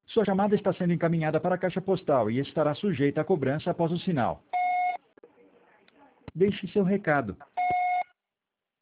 Sua chamada está sendo encaminhada para a caixa postal e estará sujeita a cobrança após o sinal. Deixe seu recado.